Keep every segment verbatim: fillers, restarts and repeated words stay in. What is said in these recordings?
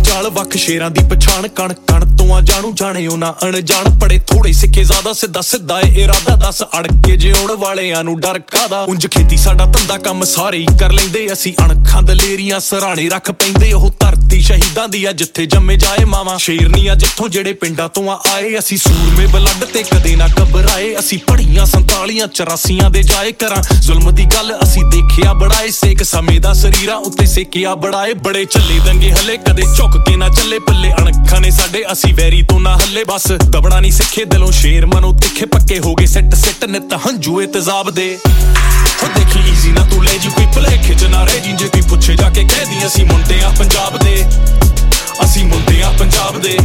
ਜਾਲ ਵੱਖ ਸ਼ੇਰਾਂ ਦੀ ਪਛਾਣ ਕਣ ਕਣ ਤੋਂ ਆ ਜਾਣੂ ਜਾਣੇ ਉਹਨਾਂ ਅਣਜਾਣ ਪੜੇ ਥੋੜੇ ਸਿੱਖੇ ਜ਼ਿਆਦਾ ਸਿੱਧਾ ਸਿੱਧਾ ਏ ਇਰਾਦਾ ਦੱਸ ਅੜ ਕੇ ਜਿਉਣ ਵਾਲਿਆਂ ਨੂੰ ਡਰ ਕਾਦਾ ਉਂਝ ਖੇਤੀ ਸਾਡਾ ਧੰਦਾ ਕੰਮ ਸਾਰੇ ਹੀ ਕਰ ਲੈਂਦੇ ਅਸੀਂ ਅਣਖਾਂ ਦਲੇਰੀਆਂ ਸਰਾਣੇ ਰੱਖ ਪੈਂਦੇ ਉਹ ਧਰਤੀ ਸ਼ਹੀਦਾਂ ਦੀ ਆ ਜਿੱਥੇ ਜੰਮੇ ਜਾਏ ਮਾਵਾਂ ਸ਼ੇਰਨੀਆਂ ਜਿੱਥੋਂ ਜਿਹੜੇ ਪਿੰਡਾਂ ਤੋਂ ਆ ਆਏ ਅਸੀਂ ਸੂਰਮੇ ਬਲੱਡ ਤੇ ਕਦੇ ਨਾ ਘਬਰਾਏ ਅਸੀਂ ਪੜੀਆਂ ਸੰਤਾਲੀਆਂ ਚੁਰਾਸੀਆਂ ਦੇ ਜਾਏ ਕਰਾਂ ਜ਼ੁਲਮ ਦੀ ਗੱਲ ਅਸੀਂ ਦੇਖਿਆ ਬੜਾਏ ਸੇਕ ਸਮੇਂ ਦਾ ਸਰੀਰਾਂ ਉੱਤੇ ਸੇਕਿਆ ਬੜਾਏ ਬੜੇ ਚੱਲੇ ਦੰਗੇ ਹੱਲੇ ਕਦੇ ਝੁੱਕ ਕੇ ਨਾ ਚੱਲੇ ਪੱਲੇ ਅਣਖਾਂ ਨੇ ਸਾਡੇ ਅਸੀਂ ਵੈਰੀ ਤੋਂ ਨਾ ਹੱਲੇ ਬਸ ਦਬਣਾ ਨਹੀਂ ਸਿੱਖੇ ਦਿਲੋਂ ਸ਼ੇਰ ਮਨੋਂ ਤਿੱਖੇ ਪੱਕੇ ਹੋ ਗਏ ਸਿੱਟ ਸਿੱਟ ਨਿੱਤ ਹੰਝੂ ਏ ਤੇਜ਼ਾਬ ਦੇ ਹੋ ਦੇਖੀ ਈਜ਼ੀ ਨਾ ਤੂੰ ਲੈ ਜੀ ਕੋਈ ਭਲੇਖੇ ਚ ਨਾ ਰਹਿ ਜੀ ਜੇ ਕੋਈ ਪੁੱਛੇ ਜਾ ਕੇ ਕਹਿ ਦੀ ਅਸੀਂ ਮੁੰਡੇ ਆ ਪੰਜਾਬ ਦੇ ਅਸੀਂ ਮੁੰਡੇ ਆ ਪੰਜਾਬ ਦੇ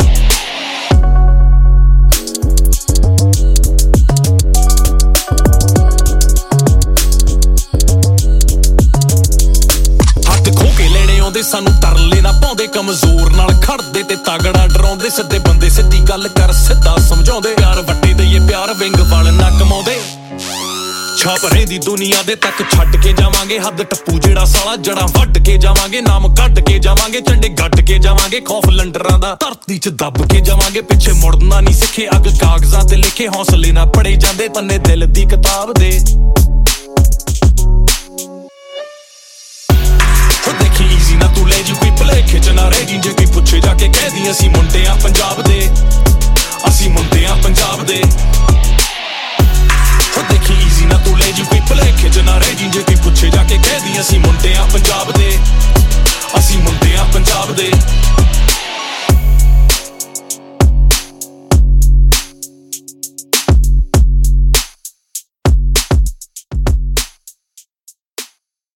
ਸਾਨੂੰ ਤਰਲੇ ਨਾ ਪਾਉਂਦੇ ਕਮਜ਼ੋਰ ਨਾਲ ਖੜਦੇ ਤੇ ਤਾਗੜਾ ਡਰਾਉਂਦੇ ਸਿੱਧੇ ਬੰਦੇ ਸਿੱਧੀ ਗੱਲ ਕਰ ਸਿੱਧਾ ਸਮਝਾਉਂਦੇ ਪਿਆਰ ਵੱਟੇ ਦਈਏ ਪਿਆਰ ਵਿੰਗ ਵਾਲ ਨਾ ਕਮਾਉਂਦੇ ਛਾਪ ਰਹਿੰਦੀ ਦੁਨੀਆ ਦੇ ਤੱਕ ਛੱਡ ਕੇ ਜਾਵਾਂਗੇ ਹੱਦ ਟੱਪੂ ਜਿਹੜਾ ਸਾਲਾ ਜੜਾਂ ਵੱਢ ਕੇ ਜਾਵਾਂਗੇ ਨਾਮ ਕੱਢ ਕੇ ਜਾਵਾਂਗੇ ਝੰਡੇ ਗੱਡ ਕੇ ਜਾਵਾਂਗੇ ਖੌਫ ਲੰਡਰਾਂ ਦਾ ਧਰਤੀ 'ਚ ਦੱਬ ਕੇ ਜਾਵਾਂਗੇ ਪਿੱਛੇ ਮੁੜਨਾ ਨਹੀਂ ਸਿੱਖੇ ਅੱਗ ਕਾਗਜ਼ਾਂ ਤੇ ਲਿਖੇ ਹੌਸਲੇ ਨਾ ਪੜੇ ਜਾਂਦੇ ਪੰਨੇ ਦਿਲ ਦੀ ਕਿਤਾਬ ਦੇ ਨਾ ਤੂੰ ਲੈ ਜੀ ਕੋਈ ਭਲੇਖੇ ਚ ਨਾ ਰਹਿ ਜੀ ਜੇ ਕੋਈ ਪੁੱਛੇ ਜਾ ਕੇ ਕਹਿ ਦੀ ਅਸੀਂ ਮੁੰਡੇ ਆ ਪੰਜਾਬ ਦੇ ਅਸੀਂ